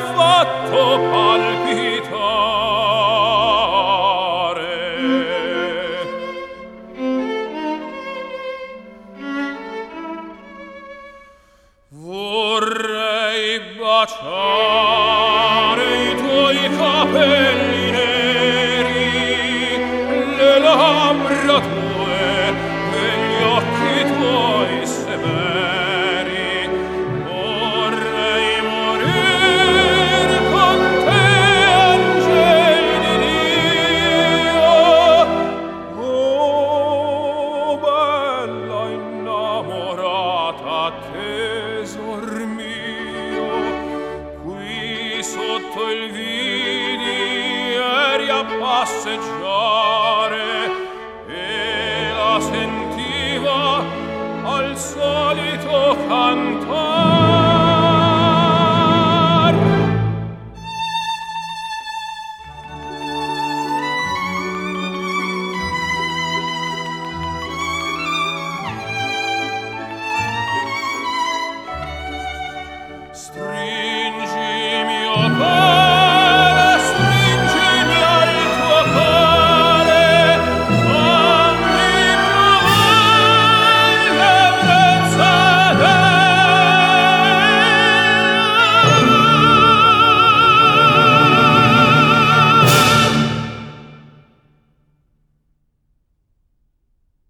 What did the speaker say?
fatto palpitare. Vorrei baciare i tuoi capelli neri, le labbra tue e gli occhi tuoi severi. Vorrei morir con te, angel di Dio. Oh, bella innamorata, tesor mio, qui sotto il vidi eri a passeggiare e la sentiva al solito cantare.